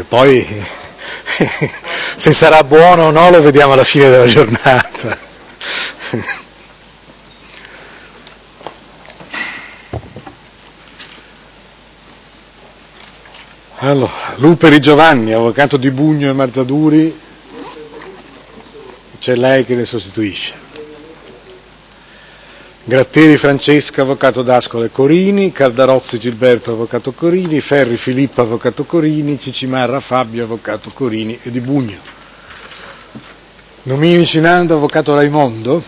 Poi se sarà buono o no lo vediamo alla fine della giornata. Allora, Luperi Giovanni, avvocato di Bugno e Marzaduri, c'è lei che le sostituisce. Gratteri Francesca, avvocato d'Ascola e Corini, Caldarozzi Gilberto, avvocato Corini, Ferri Filippo, avvocato Corini, Cicimarra Fabio, avvocato Corini e di Bugno. Nominici Nando, avvocato Raimondo,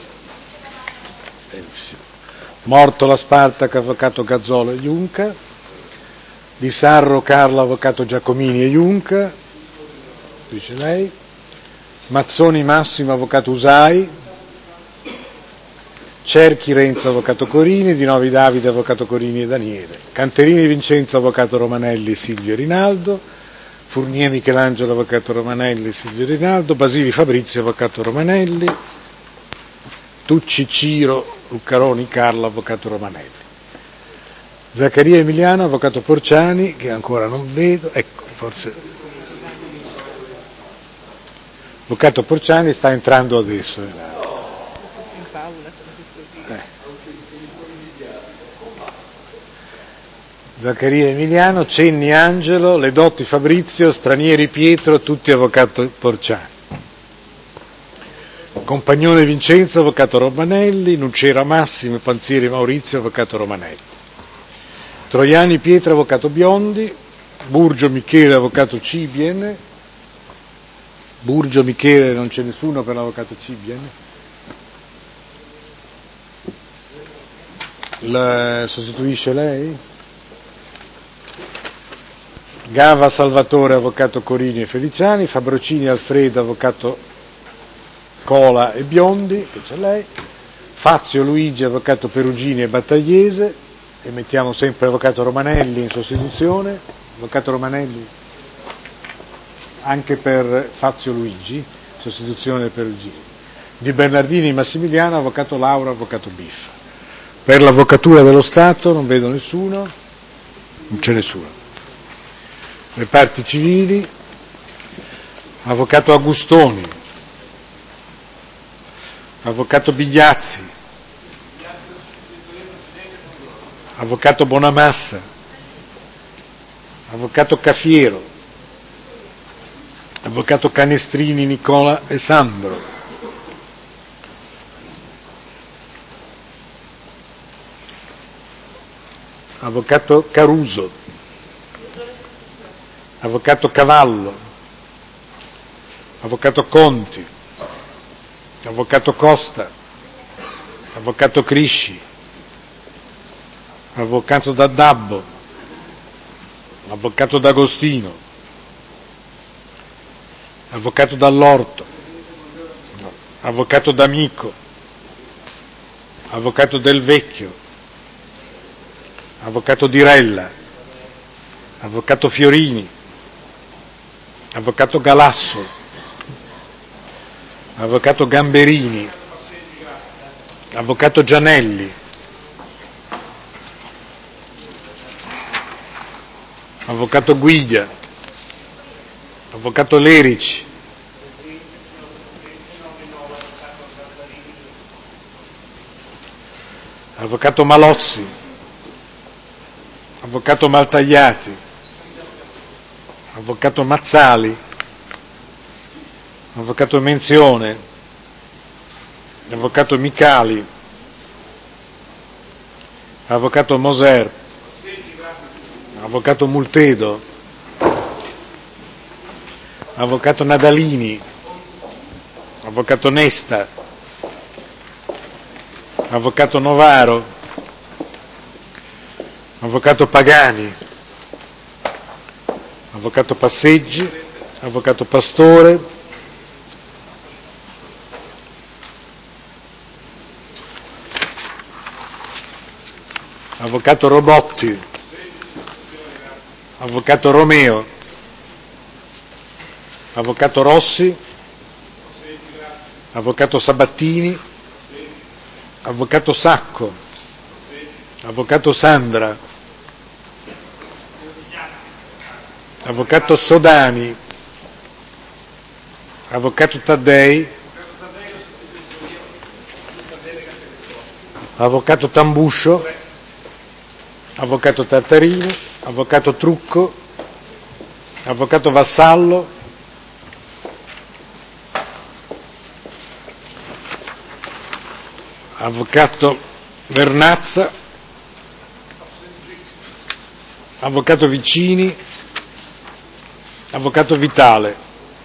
Mortola Spartac, avvocato Gazzolo e Iunca, Di Sarro Carlo, avvocato Giacomini e Iunca, dice lei, Mazzoni Massimo, avvocato Usai, Cerchi Renzo, avvocato Corini, Di Novi Davide, avvocato Corini e Daniele, Canterini Vincenzo, avvocato Romanelli, Silvio Rinaldo, Fournier Michelangelo, avvocato Romanelli, Silvio Rinaldo, Basili Fabrizio, avvocato Romanelli, Tucci Ciro, Luccaroni Carlo, avvocato Romanelli, Zaccaria Emiliano, avvocato Porciani, che ancora non vedo, ecco, forse. Avvocato Porciani sta entrando adesso. Zaccaria Emiliano, Cenni Angelo, Ledotti Fabrizio, Stranieri Pietro, tutti avvocato Porciani. Compagnone Vincenzo, avvocato Romanelli, Nucera Massimo, Panzieri Maurizio, avvocato Romanelli. Troiani Pietro, avvocato Biondi, Burgio Michele, avvocato Cibien, Burgio Michele non c'è nessuno per l'avvocato Cibien, la sostituisce lei? Gava Salvatore, avvocato Corini e Feliciani, Fabrocini Alfredo, avvocato Cola e Biondi, che c'è lei, Fazio Luigi, avvocato Perugini e Battagliese, e mettiamo sempre l'avvocato Romanelli in sostituzione, avvocato Romanelli anche per Fazio Luigi, sostituzione per Perugini. Di Bernardini Massimiliano, avvocato Laura, avvocato Biffa. Per l'avvocatura dello Stato non vedo nessuno, non c'è nessuno. Le parti civili, avvocato Agustoni, avvocato Bigliazzi, avvocato Bonamassa, avvocato Cafiero, avvocato Canestrini Nicola e Sandro, avvocato Caruso, avvocato Cavallo, avvocato Conti, avvocato Costa, avvocato Crisci, avvocato D'Addabbo, avvocato D'Agostino, avvocato Dall'Orto, avvocato D'Amico, avvocato Del Vecchio, avvocato Dirella, avvocato Fiorini, avvocato Galasso, avvocato Gamberini, avvocato Gianelli, avvocato Guiglia, avvocato Lerici, avvocato Malozzi, avvocato Maltagliati, avvocato Mazzali, avvocato Menzione, avvocato Micali, avvocato Moser, avvocato Multedo, avvocato Nadalini, avvocato Nesta, avvocato Novaro, avvocato Pagani, avvocato Passeggi, avvocato Pastore, avvocato Robotti, avvocato Romeo, avvocato Rossi, avvocato Sabattini, avvocato Sacco, avvocato Sandra, Avvocato Sodani, Avvocato Taddei, Avvocato Tambuscio, Avvocato Tartarini, Avvocato Trucco, Avvocato Vassallo, Avvocato Vernazza, Avvocato Vicini, Avvocato Vitale.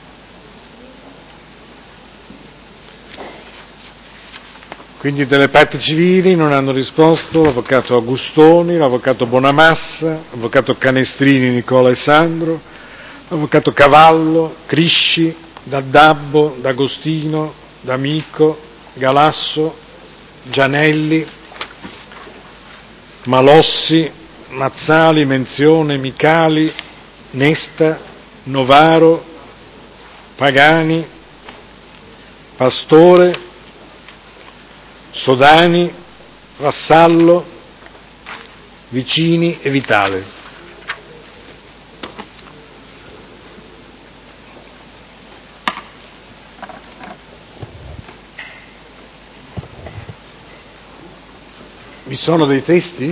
Quindi delle parti civili non hanno risposto l'Avvocato Agustoni, l'Avvocato Bonamassa, l'Avvocato Canestrini Nicola Alessandro, l'Avvocato Cavallo, Crisci, D'Addabbo, D'Agostino, D'Amico, Galasso, Gianelli, Malossi, Mazzali, Menzione, Micali, Nesta, Novaro, Pagani, Pastore, Sodani, Vassallo, Vicini e Vitale. Vi sono dei testi?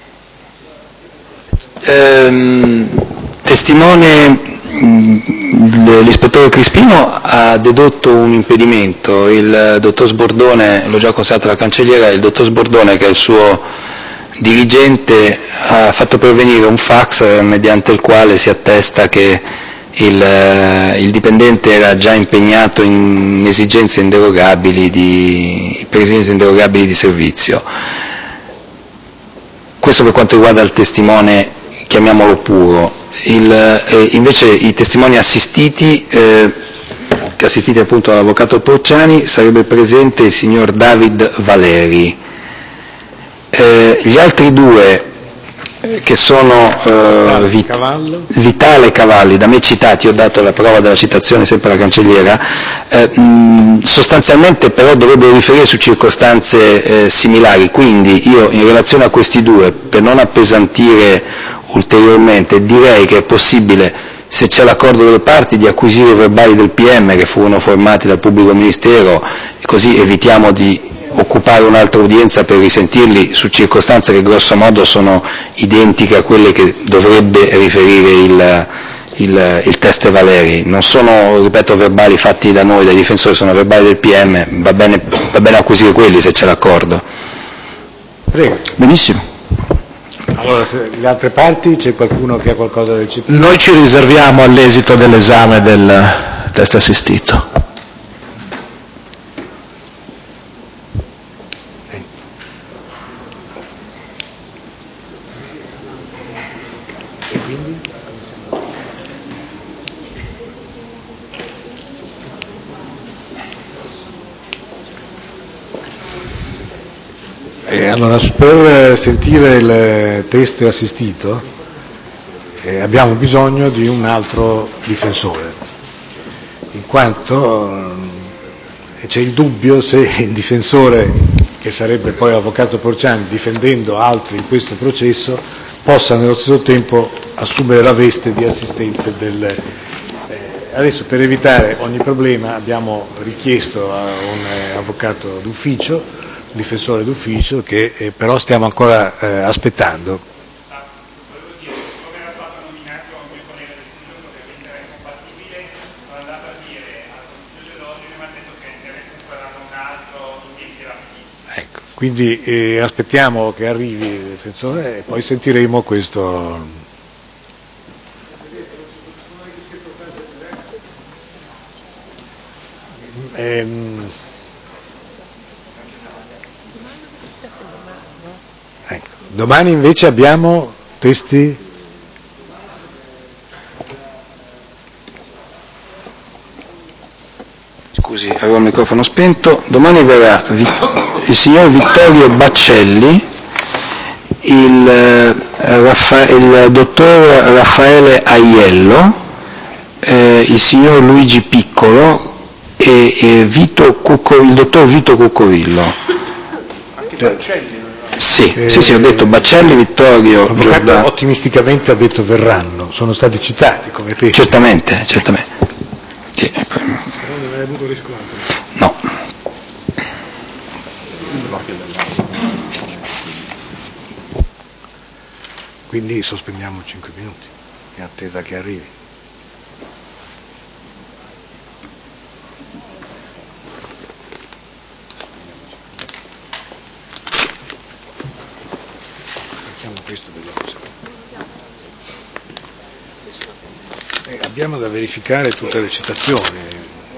Testimone l'ispettore Crispino ha dedotto un impedimento, il dottor Sbordone, l'ho già consigliato alla cancelliera, il dottor Sbordone, che è il suo dirigente, ha fatto pervenire un fax mediante il quale si attesta che il dipendente era già impegnato in esigenze inderogabili per esigenze inderogabili di servizio. Questo per quanto riguarda il testimone, chiamiamolo puro. Invece i testimoni assistiti appunto dall'avvocato Porciani, sarebbe presente il signor David Valeri. Gli altri due, che sono Vitale e Cavalli, da me citati, ho dato la prova della citazione sempre alla cancelliera, sostanzialmente però dovrebbero riferire su circostanze similari, quindi io in relazione a questi due, per non appesantire ulteriormente, direi che è possibile, se c'è l'accordo delle parti, di acquisire i verbali del PM che furono formati dal pubblico ministero, così evitiamo di occupare un'altra udienza per risentirli su circostanze che grosso modo sono identiche a quelle che dovrebbe riferire il test Valeri. Non sono, ripeto, verbali fatti da noi, dai difensori, sono verbali del PM, va bene acquisire quelli se c'è l'accordo. Prego. Benissimo. Allora, le altre parti, c'è qualcuno che ha qualcosa da dire? Noi ci riserviamo all'esito dell'esame del test assistito. E quindi? Allora, per sentire il test assistito abbiamo bisogno di un altro difensore, in quanto c'è il dubbio se il difensore, che sarebbe poi l'avvocato Porciani, difendendo altri in questo processo, possa nello stesso tempo assumere la veste di assistente del... Adesso, per evitare ogni problema, abbiamo richiesto a un avvocato d'ufficio, difensore d'ufficio, che però stiamo ancora aspettando. Volevo dire, come era stato nominato un mio collega dell'istituto che era incompatibile, sono andato a dire al Consiglio dell'Ordine, mi ha detto che interessa squadrato un altro in tempi rapidissimi. Ecco, quindi aspettiamo che arrivi il difensore e poi sentiremo questo. Ecco. Domani invece abbiamo testi. Scusi, avevo il microfono spento. Domani verrà il signor Vittorio Baccelli, il dottor Raffaele Aiello, il signor Luigi Piccolo e il dottor Vito Cuccovillo. Sì, ho detto Baccelli, Vittorio, L'avvocato Giordano. ottimisticamente ha detto verranno, sono stati citati come te. Certamente. Sì. Però non hai avuto riscontro. No. Quindi sospendiamo 5 minuti, in attesa che arrivi. Facciamo questo veloce. Abbiamo da verificare tutte le citazioni.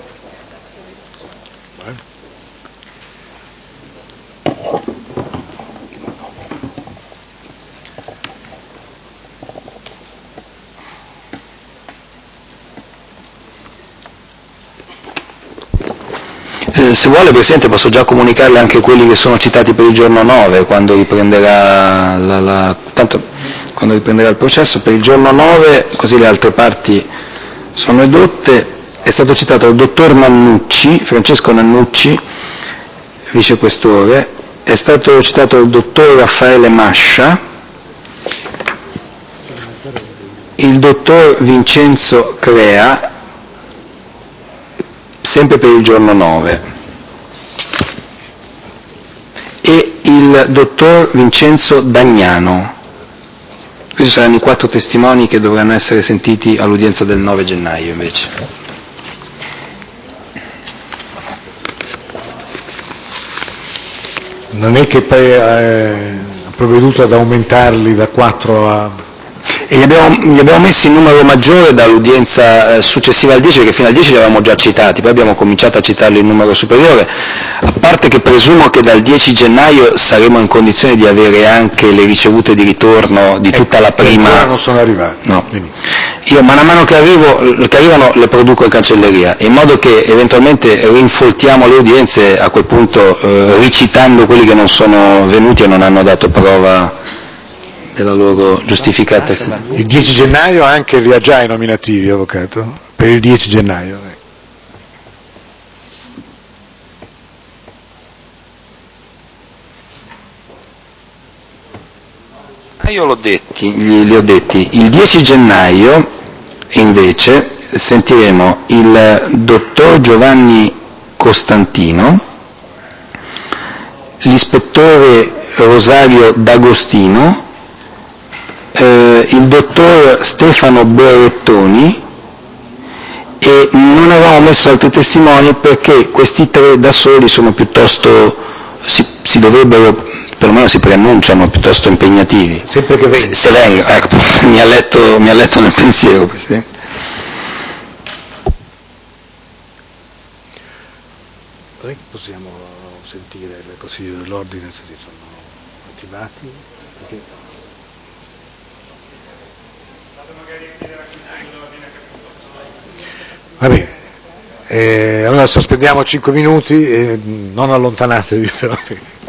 Se vuole, Presidente, posso già comunicarle anche quelli che sono citati per il giorno 9, quando riprenderà quando riprenderà il processo. Per il giorno 9, così le altre parti sono edotte, è stato citato il dottor Nannucci, Francesco Nannucci, vicequestore, è stato citato il dottor Raffaele Mascia, il dottor Vincenzo Crea, sempre per il giorno 9, e il dottor Vincenzo Dagnano. Questi saranno i 4 testimoni che dovranno essere sentiti all'udienza del 9 gennaio invece. Non è che poi ha provveduto ad aumentarli da 4 a... E gli abbiamo messi il numero maggiore dall'udienza successiva al 10, perché fino al 10 li avevamo già citati, poi abbiamo cominciato a citarli in numero superiore, a parte che presumo che dal 10 gennaio saremo in condizione di avere anche le ricevute di ritorno di tutta la prima... Ancora non sono arrivati. No. Io man mano che arrivano le produco in cancelleria, in modo che eventualmente rinfoltiamo le udienze, a quel punto ricitando quelli che non sono venuti e non hanno dato prova della loro giustificata. Il 10 gennaio anche li ha già i nominativi, avvocato? Per il 10 gennaio. Io li ho detti. Il 10 gennaio invece sentiremo il dottor Giovanni Costantino, l'ispettore Rosario D'Agostino, il dottor Stefano Berrettoni, e non avevamo messo altri testimoni perché questi 3 da soli sono piuttosto, si dovrebbero, perlomeno si preannunciano, piuttosto impegnativi. Sempre che venga. Se venga, ecco, mi ha letto nel pensiero, Presidente. Non è che possiamo sentire il Consiglio dell'Ordine se si sono attivati? Perché... Va bene, allora sospendiamo 5 minuti e non allontanatevi però.